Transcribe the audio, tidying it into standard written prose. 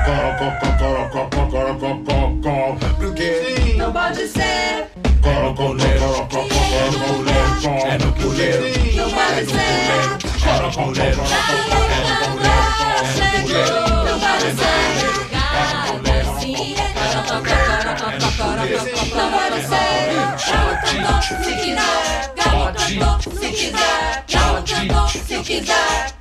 Porque não pode ser. é no puleiro, é no puleiro, Não pode ser. é no puleiro, Não pode ser. Não pode ser. Galo cantou se quiser. Galo cantou se quiser. Galo cantou se quiser.